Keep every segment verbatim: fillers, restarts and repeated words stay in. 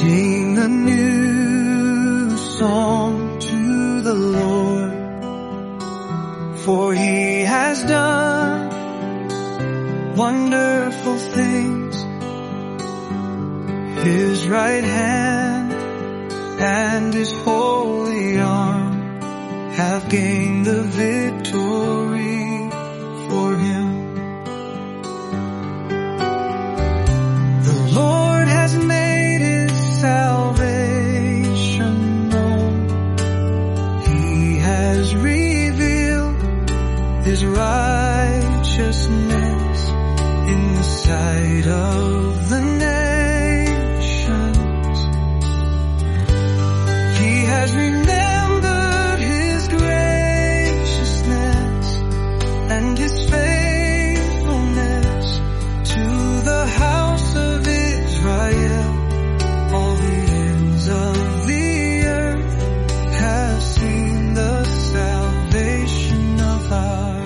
Sing a new song to the Lord, for He has done wonderful things. His right hand and His holy arm have gained the victory for Him. The Lord has made His salvation known. He has revealed His righteousness in the sight of the nations. He has remembered His graciousness and His faithfulness to the house of Israel. All the ends of the earth have seen the salvation of our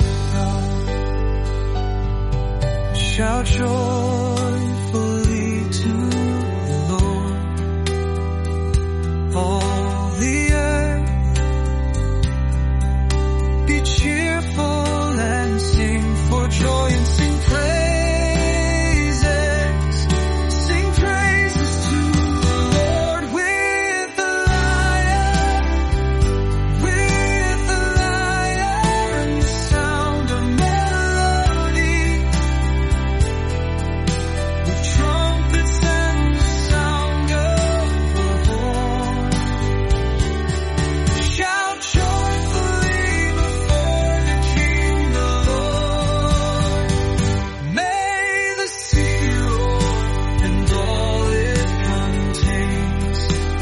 God. Shout joyfully to the Lord, all the earth. Be cheerful and sing for joy and sing praises. Sing praises to the Lord with the lyre, with the lyre and the sound of melody, with trumpets and the sound of the horn. Shout joyfully before the King, the Lord. May the sea roar and all it contains,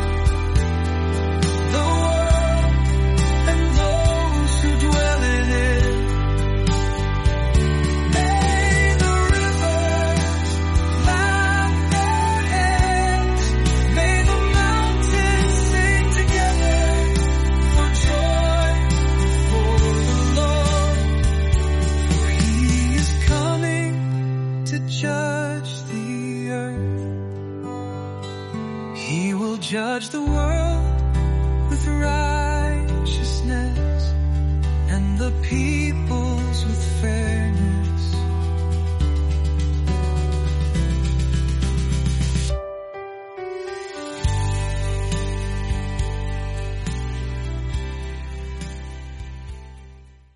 the world and those who dwell in it. May the rivers clap their hands. May the mountains sing together for joy before the Lord. For He is coming to judge the earth. He will judge the world with righteousness and the peoples with fair.